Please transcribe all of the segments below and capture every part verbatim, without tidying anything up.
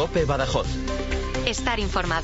COPE Badajoz. Estar informado.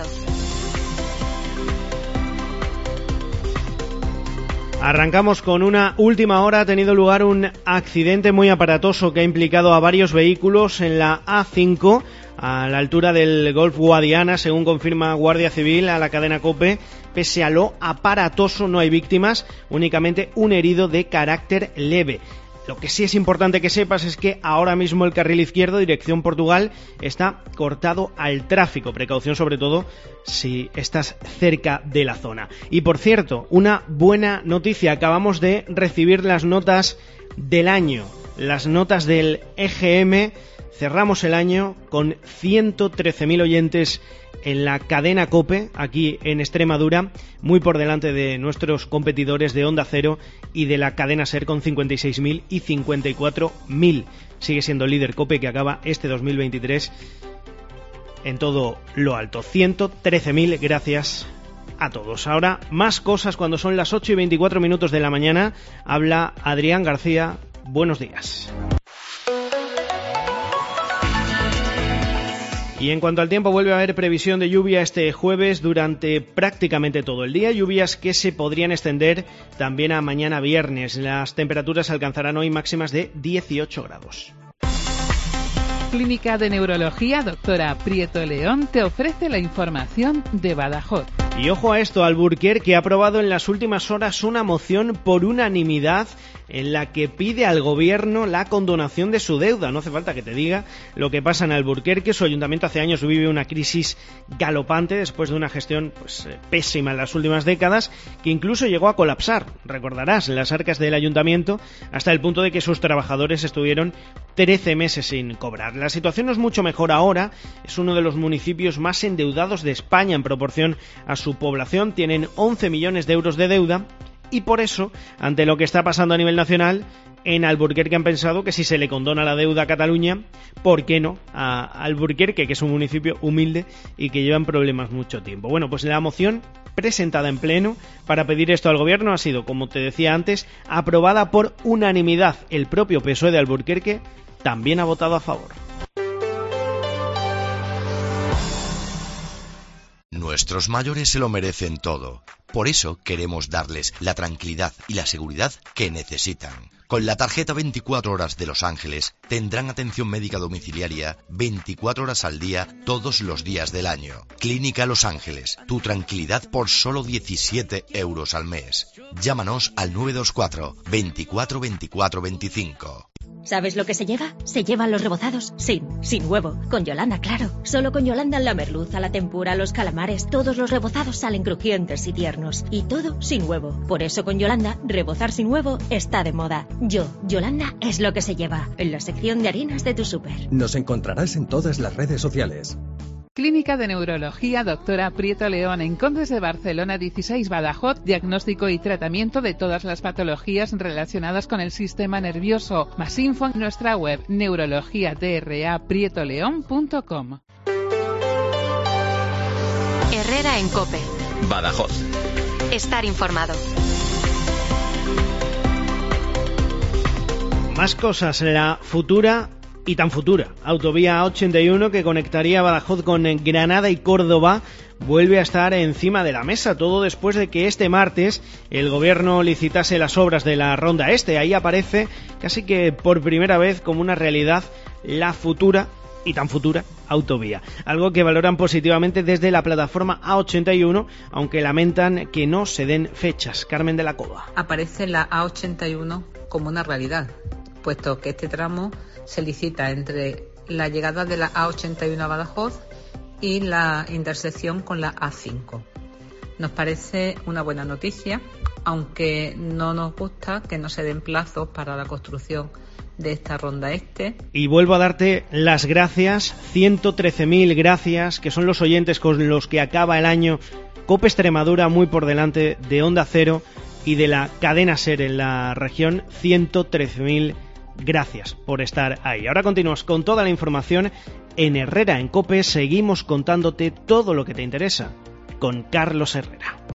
Arrancamos con una última hora. Ha tenido lugar un accidente muy aparatoso que ha implicado a varios vehículos en la A cinco, a la altura del Golf Guadiana, según confirma Guardia Civil a la cadena COPE. Pese a lo aparatoso, no hay víctimas, únicamente un herido de carácter leve. Lo que sí es importante que sepas es que ahora mismo el carril izquierdo, dirección Portugal, está cortado al tráfico. Precaución sobre todo si estás cerca de la zona. Y por cierto, una buena noticia. Acabamos de recibir las notas del año, las notas del E G M. Cerramos el año con ciento trece mil oyentes en la cadena COPE, aquí en Extremadura, muy por delante de nuestros competidores de Onda Cero y de la cadena SER con cincuenta y seis mil y cincuenta y cuatro mil. Sigue siendo líder COPE, que acaba este dos mil veintitrés en todo lo alto. ciento trece mil, gracias a todos. Ahora, más cosas cuando son las ocho y veinticuatro minutos de la mañana. Habla Adrián García. Buenos días. Y en cuanto al tiempo, vuelve a haber previsión de lluvia este jueves durante prácticamente todo el día, lluvias que se podrían extender también a mañana viernes. Las temperaturas alcanzarán hoy máximas de dieciocho grados. Clínica de Neurología Doctora Prieto León te ofrece la información de Badajoz. Y ojo a esto, Alburquerque ha aprobado en las últimas horas una moción por unanimidad en la que pide al gobierno la condonación de su deuda. No hace falta que te diga lo que pasa en Alburquerque. Su ayuntamiento hace años vive una crisis galopante después de una gestión pues, pésima en las últimas décadas, que incluso llegó a colapsar, recordarás, las arcas del ayuntamiento, hasta el punto de que sus trabajadores estuvieron trece meses sin cobrar. La situación no es mucho mejor ahora. Es uno de los municipios más endeudados de España en proporción a su población. Tienen once millones de euros de deuda. Y por eso, ante lo que está pasando a nivel nacional, en Alburquerque han pensado que si se le condona la deuda a Cataluña, ¿por qué no a Alburquerque, que es un municipio humilde y que lleva en problemas mucho tiempo? Bueno, pues la moción presentada en pleno para pedir esto al gobierno ha sido, como te decía antes, aprobada por unanimidad. El propio P S O E de Alburquerque también ha votado a favor. Nuestros mayores se lo merecen todo. Por eso queremos darles la tranquilidad y la seguridad que necesitan. Con la tarjeta veinticuatro horas de Los Ángeles tendrán atención médica domiciliaria veinticuatro horas al día todos los días del año. Clínica Los Ángeles, tu tranquilidad por solo diecisiete euros al mes. Llámanos al nueve dos cuatro, veinticuatro, veinticuatro, veinticinco. ¿Sabes lo que se lleva? Se llevan los rebozados sin, sin huevo. Con Yolanda, claro. Solo con Yolanda la merluza, la tempura, los calamares, todos los rebozados salen crujientes y tiernos. Y todo sin huevo. Por eso con Yolanda, rebozar sin huevo está de moda. Yo, Yolanda, es lo que se lleva. En la sección de harinas de tu súper. Nos encontrarás en todas las redes sociales. Clínica de Neurología Doctora Prieto León en Condes de Barcelona dieciséis Badajoz, diagnóstico y tratamiento de todas las patologías relacionadas con el sistema nervioso. Más info en nuestra web neurología d r a prieto león punto com. Herrera en COPE. Badajoz. Estar informado. Más cosas, la futura y tan futura autovía A ochenta y uno que conectaría Badajoz con Granada y Córdoba vuelve a estar encima de la mesa, todo después de que este martes el gobierno licitase las obras de la Ronda Este. Ahí aparece casi que por primera vez como una realidad la futura y tan futura autovía, algo que valoran positivamente desde la plataforma A ochenta y uno, aunque lamentan que no se den fechas. Carmen de la Cova. Aparece la A ochenta y uno como una realidad, puesto que este tramo se licita entre la llegada de la A ochenta y uno a Badajoz y la intersección con la A cinco. Nos parece una buena noticia, aunque no nos gusta que no se den plazos para la construcción de esta Ronda Este. Y vuelvo a darte las gracias, ciento trece mil gracias, que son los oyentes con los que acaba el año COPE Extremadura, muy por delante de Onda Cero y de la cadena SER en la región. Ciento trece mil gracias por estar ahí. Ahora continuamos con toda la información en Herrera en COPE. Seguimos contándote todo lo que te interesa con Carlos Herrera.